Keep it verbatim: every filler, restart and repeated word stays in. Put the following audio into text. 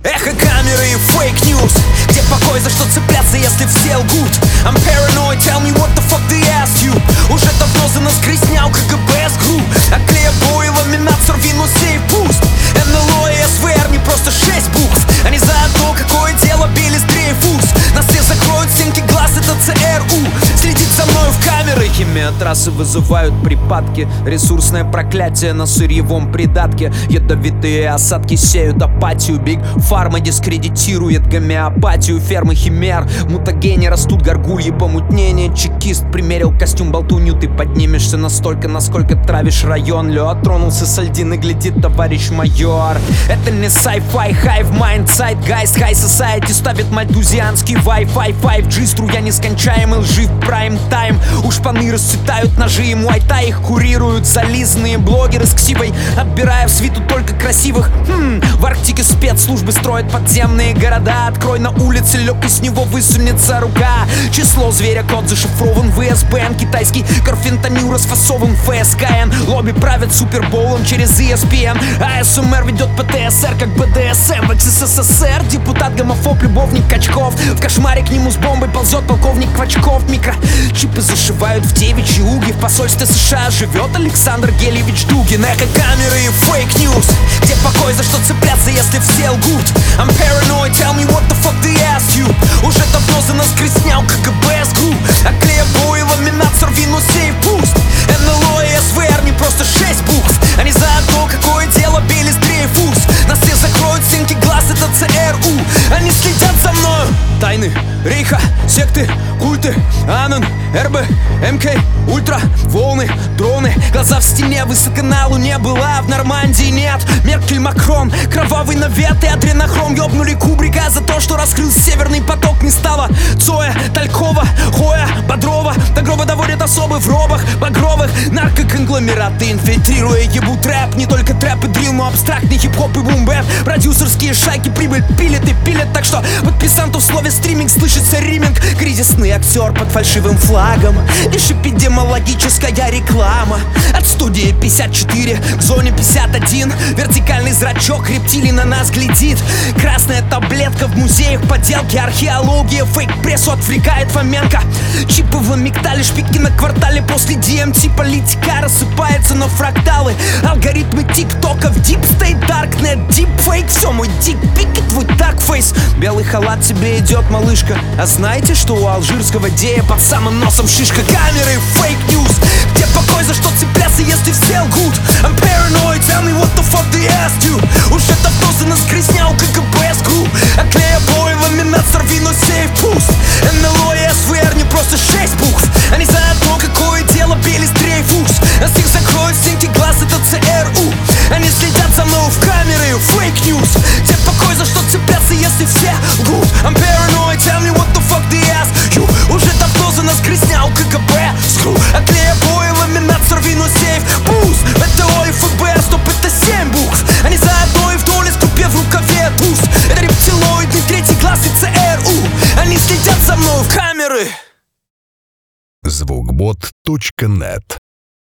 Эхо камеры и фейк-ньюс. Где покой, за что цепляться, если все лгут? I'm paranoid, tell me what the fuck they asked you. Уже давно за нас грязнял КГБ с ГРУ. От клея боя ламинат сорви, но сейф пуст. эн эл о и эс вэ эр не просто шесть букв. Они заодно, какое дело, Белис Дрейфус. Нас все закроют стенки глаз, это цэ эр у. Следит за мною в камеры. Химиотрассы вызывают припадки. Ресурсное проклятие на сырьевом придатке. Ядовитые осадки сеют апатию. Биг фарма дискредитирует гомеопатию. Фермы химер, мутагены растут, горгульи, помутнение. Чекист примерил костюм, болтунью. Ты поднимешься настолько, насколько травишь район. Лед тронулся с льдины, глядит товарищ майор. Это не sci-fi, hive mind, zeitgeist, high society. Ставит мальтузианский Wi-Fi, файв джи. Струя нескончаемый лжи в прайм-тайм. У шпаны расцветают ножи и муай-тай. Их курируют зализанные блогеры с ксивой, отбирая в свиту только красивых. Хм, в Арктике спецслужбы строят подземные города. Открой на улице лёг, и с него высунется рука. Число зверя, код зашифрован в и эс бэ эн. Китайский карфентанил расфасован в эф эс ка эн. Лобби правят супербоулом через и эс пи эн. а эс эм эр ведет пэ тэ эс эр как бэ дэ эс эм. В экс эс эс эс эр депутат гомофоб, любовник Качков. В кошмаре к нему с бомбой ползет полковник Квачков. Микрочипы зашивают в девичьи уги. В посольстве США живет Александр Гелевич Дугин. Эхо камеры и фейк-ньюс. Где покой, за что цепляться, если все лгут? I'm paranoid, tell me what the fuck they asked you. Уже давно за нас грязнял КГБ с ГРУ. От клея боя ламинат сорви, но сейф пуст. эн эл о и эс вэ эр не просто шесть букв. Они заодно, какое дело, Белис Дрейфус. Нас все закроют стенки глаз, это цэ эр у. Они следят за мною. Тайны рейха, секты, культы, Анан, эр бэ, эм кей, ультра, волны, дроны. Глаза в стене, высоко на луне была, в Нормандии нет. Меркель, Макрон, кровавый навет и адренохром. Ёбнули Кубрика за то, что раскрыл Северный поток. Не стало Цоя, Талькова, Хоя, Бодрова. До гроба доводят особы в робах багровых. Наркоконгломераты, инфильтрируя ебут рэп. Не только трэп и дрил, но абстрактный хип-хоп и бум-бэп. Продюсерские шайки прибыль пилят и пилят. Так что подписанту в слове стриминг слышится риминг. Кризисный актер под фальшивым флагом. Лишь эпидемиологическая реклама. От студии пятьдесят четыре к зоне пятьдесят один. Вертикальный зрачок рептилий на нас глядит. Красная таблетка в музеях, подделки, археология. Фейк-прессу отвлекает Фоменко. Чипы в амигдале, шпики на квартале. После ди эм ти политика рассыпается на фракталы. Алгоритмы тик-тока в Deep State, Darknet, Deepfake. Все, мой дик-пик и твой darkface. Белый халат тебе идет, малышка. А знаете, что у алжирского дея под самым носом шишка? Камеры, фейк-ньюс. Где покой, за что цепляться, если все лгут? I'm paranoid, tell me what the fuck they asked you. Уже давно за нас грязнял КГБ с ГРУ. От клея боя ламинат сорви, но сейф пуст. эн эл о и эс вэ эр не просто шесть букв. Они заодно, какое дело, Белис Дрейфус. Нас их закроют стенки глаз, это цэ эр у. Они следят за мной в камеры, фейк-ньюс. Где покой, за что цепляться, если все лгут? I'm paranoid, tell me what the fuck they asked you. Уже давно за нас грязнял КГБ с ГРУ. От клея боя ламинат сорви, но сейф пуст. это о и эф бэ эр, стоп, это семь букв. Они заодно и в доле скупе в рукаве туз. Это рептилоидный третий класс и цэ эр у. Они следят за мной в камеры. звукбот точка нет